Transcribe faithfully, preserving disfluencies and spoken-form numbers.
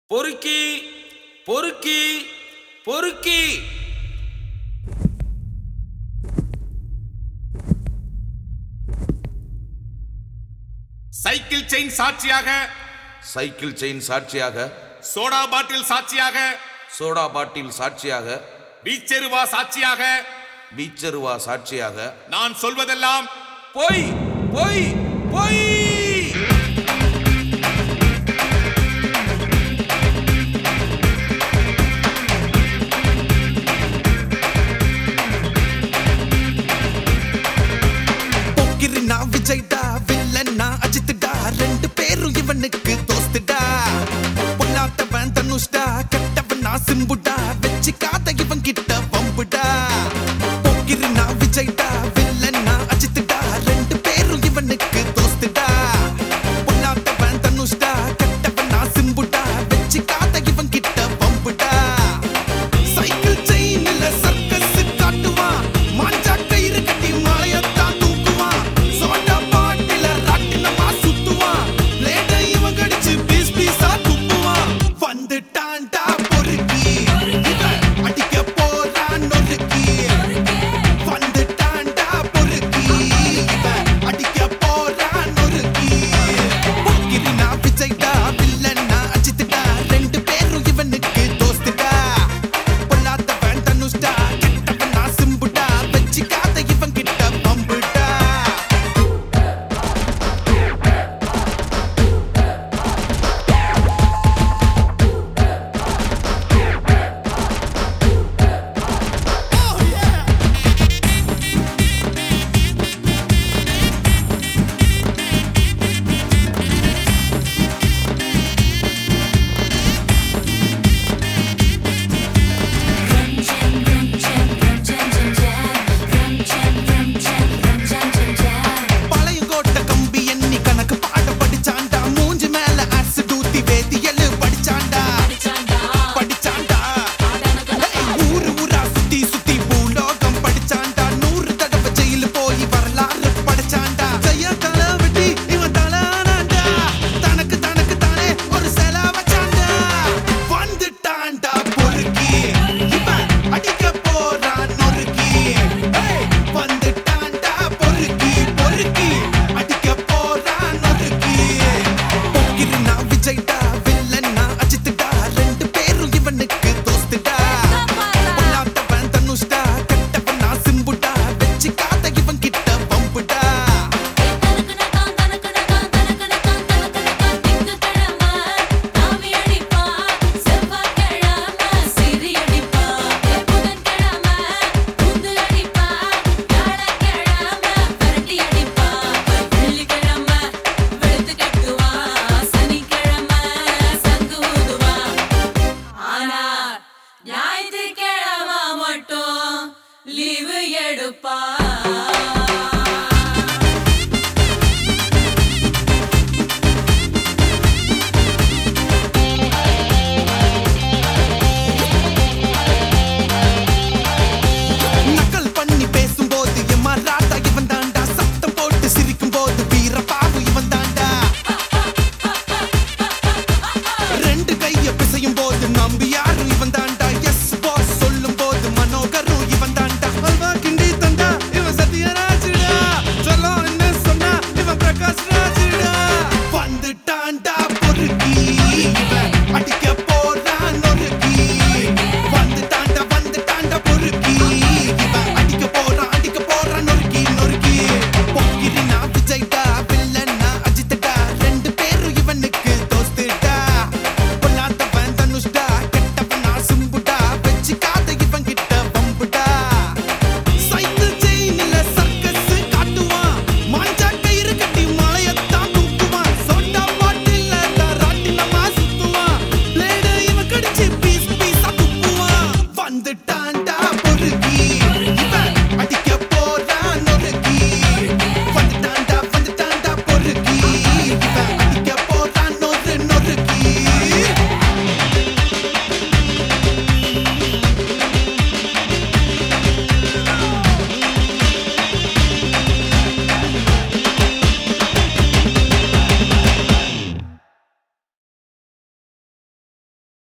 பொறுக்கி பொறுக்கி பொறுக்கி சைக்கிள் செயின் சாட்சியாக சைக்கிள் செயின் சாட்சியாக சோடா பாட்டில் சாட்சியாக சோடா பாட்டில் சாட்சியாக பீச்செருவா சாட்சியாக பீச்சருவா சாட்சியாக நான் சொல்வதெல்லாம் பொய் பொய் பொய். போக்கிரினா விஜய்டா வில்லன்னா அஜித்டா ரெண்டு பேரும் இவனுக்கு தோஸ்துடா. பொல்லாதவன் தனுஷ்டா கெட்டவனா சிம்புடா வெச்சிக்காத இவன் கிட்ட பம்புடா. போக்கிரினா விஜய்டா வில்லன்னா அஜித்டா ரெண்டு பேரும் இவனுக்கு தோஸ்துடா. பொல்லாதவன் தனுஷ்டா கெட்டவனா சிம்புடா வெச்சிக்காத இவன் கிட்ட பம்புடா. சைக்கிள் செயின்ல சர்க்கஸ் காட்டுவான், மாஞ்சா கயிறு கட்டி மலையத்தான் தூக்குவான், சோடா பாட்டில ராட்டினமா சுத்துவான், பிளேட இவன் கடிச்சு பீஸ் பீஸா துப்புவான். வந்துட்டான்டா பொறுக்கி, இவன் அடிக்க போறான் நொறுக்கி. வந்துட்டான்டா பொறுக்கி, இவன் அடிக்க போறான் நொறுக்கி. போக்கிரினா விஜய்டா வில்லன்னா அஜித்டா ரெண்டு பேரும் இவனுக்கு தோஸ்துடா. பொல்லாதவன் தனுஷ்டா கெட்டவனா சிம்புடா வெச்சிக்காத இவன் கிட்ட பம்புடா. பழையங்கோட்டை கம்பி எண்ணி கணக்கு பாட படிச்சாண்டா, மூஞ்சி மேல ஆசிட் ஊத்தி வேதியியல் படிச்சாண்டா படிச்சாண்டா. ஏய், ஊரு ஊரா சுத்தி சுத்தி பூலோகம் படிச்சாண்டா, நூறு தடவை ஜெயிலு போய் வரலாறு படிச்சாண்டா. ஜெயா தலை வெட்டி இவன் தலானாண்டா, தனக்கு தனக்கு தானே ஒரு செல வச்சாண்டா. வந்துட்டான்டா பொறுக்கி, இவன் அடிக்க போறான் நொறுக்கி. ஏய், வந்துட்டான்டா பொறுக்கி பொறுக்கி அடிக்க போறான் நொறுக்கி. போக்கிரினா விஜய்டா வில்லன்னா அஜித்டா ரெண்டு பேரும் இவனுக்கு தோஸ்துடா. பொல்லாதவன் தனுஷ்டா கெட்டவனா சிம்புடா வெச்சிக்காத இவன் கிட்ட பம்புடா. ஞாயிற்றுக்கிழமை மட்டும் லீவு எடுப்பா. நக்கல் பண்ணி பேசும்போது எம்மா ராதா இவன் தாண்டா, சத்தம் போட்டு சிரிக்கும் போது வீரபாகு இவன் தாண்டா. ரெண்டு கைய பிசையும் போது நம்பியா